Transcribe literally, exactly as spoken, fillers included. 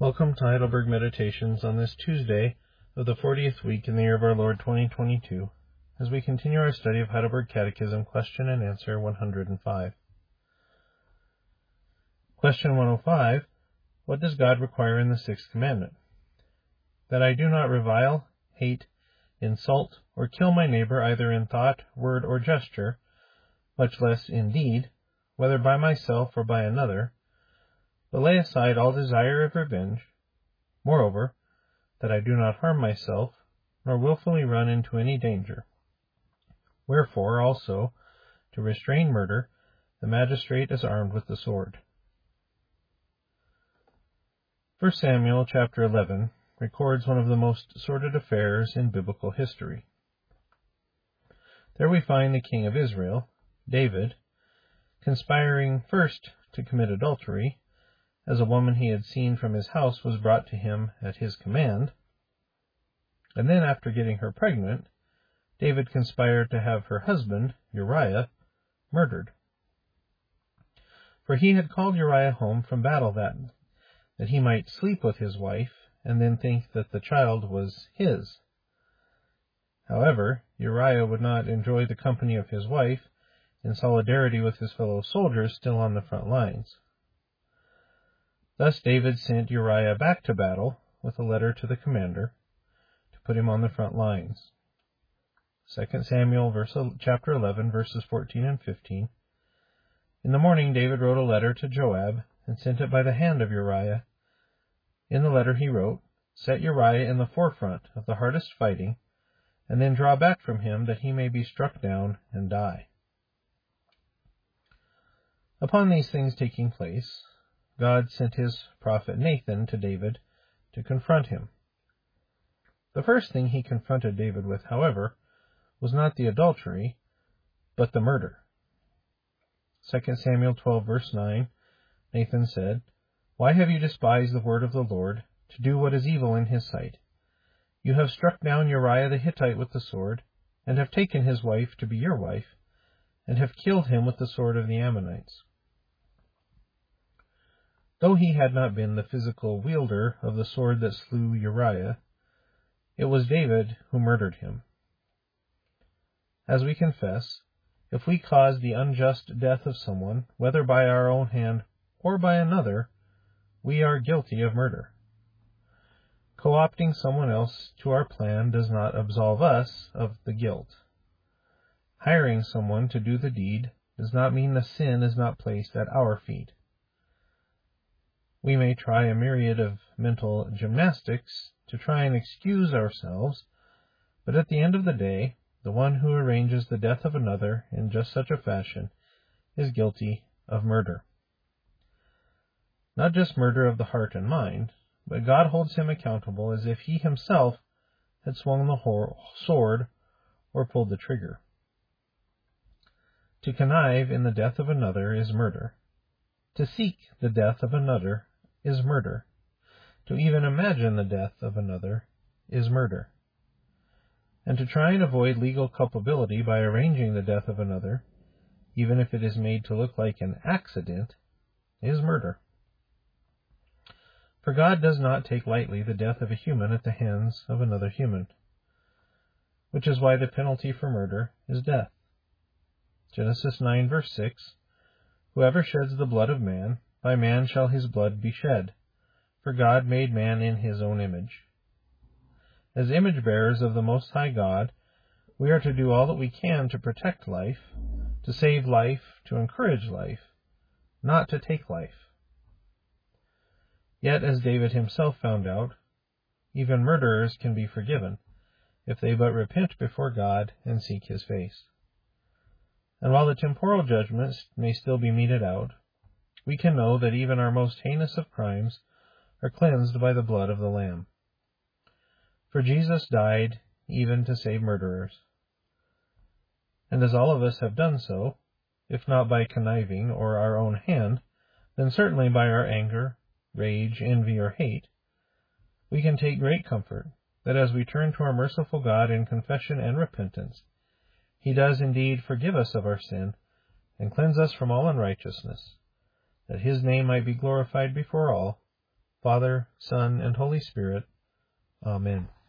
Welcome to Heidelberg Meditations on this Tuesday of the fortieth week in the year of our Lord twenty twenty-two, as we continue our study of Heidelberg Catechism, Question and Answer one hundred five. Question one oh five. What does God require in the sixth commandment? That I do not revile, hate, insult, or kill my neighbor either in thought, word, or gesture, much less in deed, whether by myself or by another, but lay aside all desire of revenge. Moreover, that I do not harm myself, nor wilfully run into any danger. Wherefore, also, to restrain murder, the magistrate is armed with the sword. First Samuel chapter eleven records one of the most sordid affairs in biblical history. There we find the king of Israel, David, conspiring first to commit adultery, as a woman he had seen from his house was brought to him at his command, and then after getting her pregnant, David conspired to have her husband, Uriah, murdered. For he had called Uriah home from battle that, that he might sleep with his wife, and then think that the child was his. However, Uriah would not enjoy the company of his wife in solidarity with his fellow soldiers still on the front lines. Thus David sent Uriah back to battle with a letter to the commander to put him on the front lines. Second Samuel verse, chapter eleven, verses fourteen and fifteen. In the morning David wrote a letter to Joab and sent it by the hand of Uriah. In the letter he wrote, "Set Uriah in the forefront of the hardest fighting, and then draw back from him that he may be struck down and die." Upon these things taking place, God sent his prophet Nathan to David to confront him. The first thing he confronted David with, however, was not the adultery, but the murder. Second Samuel twelve, verse nine, Nathan said, "Why have you despised the word of the Lord, to do what is evil in his sight? You have struck down Uriah the Hittite with the sword, and have taken his wife to be your wife, and have killed him with the sword of the Ammonites." Though he had not been the physical wielder of the sword that slew Uriah, it was David who murdered him. As we confess, if we cause the unjust death of someone, whether by our own hand or by another, we are guilty of murder. Co-opting someone else to our plan does not absolve us of the guilt. Hiring someone to do the deed does not mean the sin is not placed at our feet. We may try a myriad of mental gymnastics to try and excuse ourselves, but at the end of the day, the one who arranges the death of another in just such a fashion is guilty of murder. Not just murder of the heart and mind, but God holds him accountable as if he himself had swung the sword or pulled the trigger. To connive in the death of another is murder. To seek the death of another is murder. To even imagine the death of another is murder. And to try and avoid legal culpability by arranging the death of another, even if it is made to look like an accident, is murder. For God does not take lightly the death of a human at the hands of another human, which is why the penalty for murder is death. Genesis nine, verse six, "Whoever sheds the blood of man, by man shall his blood be shed, for God made man in his own image." As image-bearers of the Most High God, we are to do all that we can to protect life, to save life, to encourage life, not to take life. Yet, as David himself found out, even murderers can be forgiven, if they but repent before God and seek his face. And while the temporal judgments may still be meted out, we can know that even our most heinous of crimes are cleansed by the blood of the Lamb. For Jesus died even to save murderers. And as all of us have done so, if not by conniving or our own hand, then certainly by our anger, rage, envy, or hate, we can take great comfort that as we turn to our merciful God in confession and repentance, he does indeed forgive us of our sin and cleanse us from all unrighteousness, that his name might be glorified before all, Father, Son, and Holy Spirit. Amen.